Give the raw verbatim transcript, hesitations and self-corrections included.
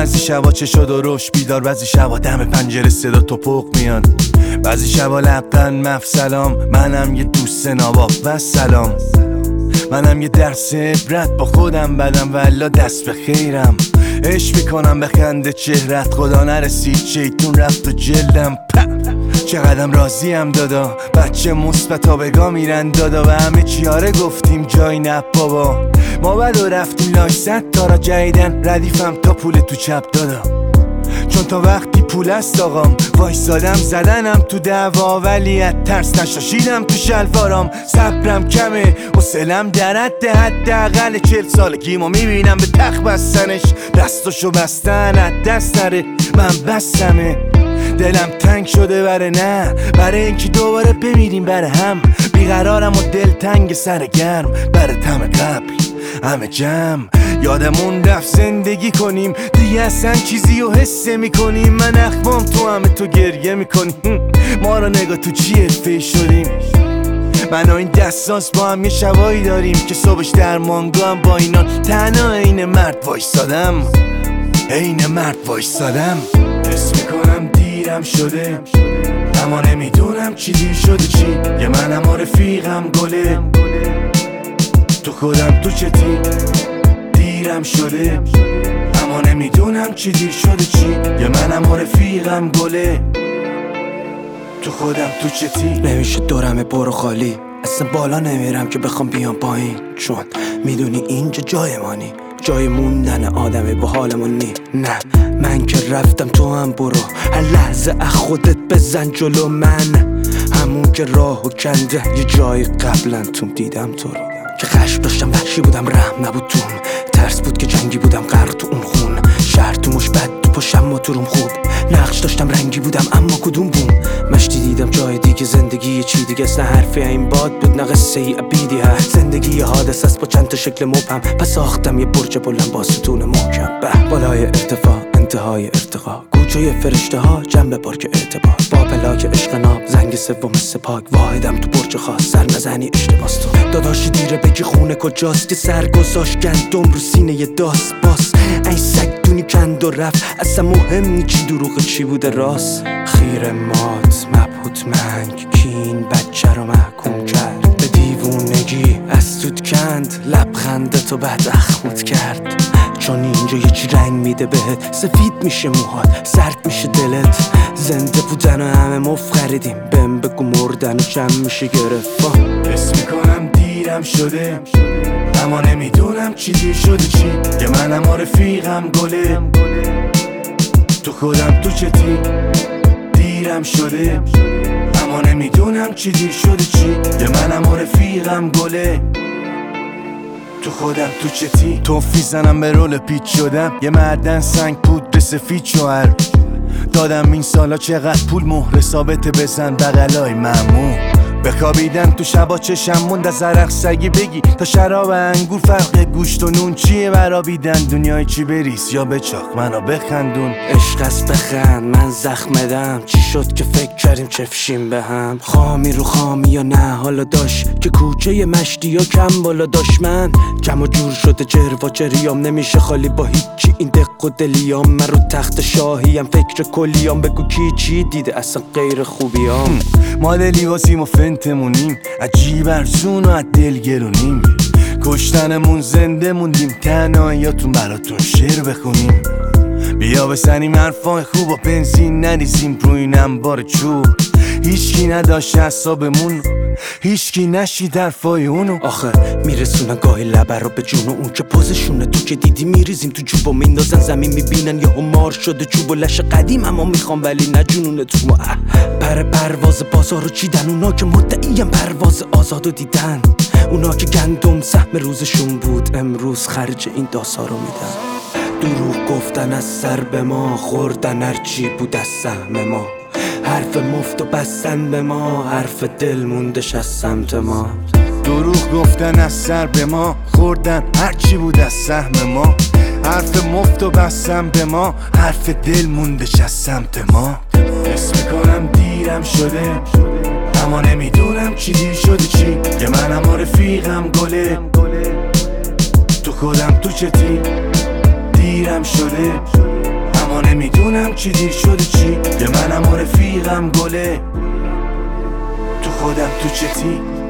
بعضی شبا چه شد و روش بیدار، بعضی شبا دم پنجره صدا توپق میاد، بعضی شبا لبخند مف سلام. منم یه دوست ناباب و سلام، منم یه درس عبرت با خودم بدم والا دست به خیرم. عشق میکنم به خنده چهرت، خدا نرسید شیطون رفت و جلدم. چقدرم راضیم دادا، بچه مثبتا بگا میرن دادا و همه چیاره گفتیم جای نه بابا. ما بد و رفتیم لاش صد تا را جدیدن، ردیفم تا پول تو چپ دادا، چون تا وقتی پول است آقام وایسادم زدنم تو دعوا، ولی از ترس نشاشیدم تو شلوارام. صبرم کمه حوصله‌ام در حد حداقل چهل سالگیمو میبینم به تخت بستنش، دستاشو بستن از دست نره من بستمه. دلم تنگ شده بره نه برای اینکه دوباره بمیریم بره هم، بیقرارم و دل تنگ سر گرم بره تم قبل همه جمع. یادمون رفت زندگی کنیم دیگه اصلا چیزی رو حس میکنیم، من اخمام تو همه تو گریه میکنیم، ما رو نگاه تو چیه فی شدیم. من و این دستانس با هم یه شبایی داریم که صبحش در مانگو هم با اینا تنها عین مرد وایسادم، عین مرد وایسادم. حس میکنم دیرم شده اما نمیدونم چی دیر شده چی، یه منم و رفیقم گله تو خودم تو چتی. دیرم شده اما نمیدونم چی دیر شده چی، یه منم و رفیقم گله تو خودم تو چتی. نمیشه دورم برو خالی، اصلا بالا نمیرم که بخوام بیام پایین، چون میدونی اینجا جای مانی، جای موندن آدمی با حالمون نی. نه من که رفتم تو هم برو، هر لحظه از خودت بزن جلو من، همون که راهو کنده یه جای قبلا توم دیدم تو رو، که خشم داشتم وحشی بودم رحم نبود توم، ترس بود که جنگی بودم غرق تو اون خون، شهر تو مش بد تو پاشم ما تو روم خوب، نقش داشتم رنگی بودم اما کدوم بوم، مشتی دیدم جای دیگه زندگی چی دیگه، نه حرفی این باد بود نه قصه ای ابیدی هست، زندگی یه حادث است با چند تا شکل مبهم، پس ساختم یه برج بلند با ستون محکم، به بالای ارتفاع انتهای ارتقا، گوچه فرشته ها جنب پارک اعتبار، با پلاک عشق ناب زنگ سوم سپاک، واحدم تو برج خاص سر نزنی اشتباس تو داداشی دیره بگی خونه کجاست، که سر گذاشت گندم رو سینه یه داس باس، این سگ دونی کند و رفت اصلا مهم نی چی دروغ چی بوده راست، خیر مات مبهوت منگ کین بچه رو محکوم کرد به دیوونگی از توت کند، لبخنده تو بعد اخمت کرد، چون اینجا یه چی رنگ میده بهت، سفید میشه موهات سرد میشه دلت، زنده بودن و همه مف خریدیم، بهم بگو مردن و جمع میشه گرفت. حس میکنم دیرم شده اما نمیدونم چی دیر شده چی، یه منم و رفیقم گله تو خودم تو چتی. دیرم شده اما نمیدونم چی دیر شده چی، یه منم و رفیقم گله تو خودم تو چتی. توفی زنم به رول پیچ شدم، یه معدن سنگ پودر سفید شوهر دادم این سالا، چقدر پول مهر ثابت بزن بغلای ممنون، بخوابیدم تو شبا چشم موند از عرق سگی بگی تا شراب انگور، فرق گوشت و نون چیه برابیدن، دنیای چی بریز یا بچاق منو بخندون. عشق است بخند من زخمدم، چی شد که فکر کردیم چفشیم به هم، خامی رو خامی یا نه حالا داشت که کوچه مشتی یا کم بالا داشت، من کم و جور شده جر و جریام نمیشه خالی با هیچی، این دق و دلیام من رو تخت شاهیم فکر کلیام، بگو کی چی دیده اصلا غیر خوبیام، ما لیواسیم و فنتمونیم عجیب ارزون و از دل گرونیم، کشتنمون زنده موندیم تنهاییاتون براتون شعر بخونیم، بیا بسنیم حرفای خوب و بنزین نریزیم روی این انبار چوب، هیچکی نداشت حسابمون هیچکی نشید حرفای اونو، آخه میرسونن گاهی لبر رو به جون و اون که پوزشونه، تو که دیدی میریزیم تو جوب و میندازن زمین، میبینن یهو مار شده چوب و لش قدیم اما میخوام ولی نجونونه تو ما، پر پرواز بازار رو چیدن، اونا که مدعیم پرواز آزادو دیدن، اونا که گندم سهم روزشون بود امروز خرج این داسا رو میدن، دروغ گفتن از سر به ما خوردن هرچی بود از سهم ما، حرف مفت و بستن به ما حرف دل موندش از سمت ما، دروغ گفتن از سر به ما خوردن هرچی بود از سهم ما، حرف مفت و بستن به ما حرف دل موندش از سمت ما. حس میکنم دیرم شده اما نمیدونم چی دیر شده چی، یه منم و رفیقم گله تو خودم تو چتی. دیرم شده اما نمیدونم چی دیر شده چی، که منم و رفیقم گله تو خودم تو چتی.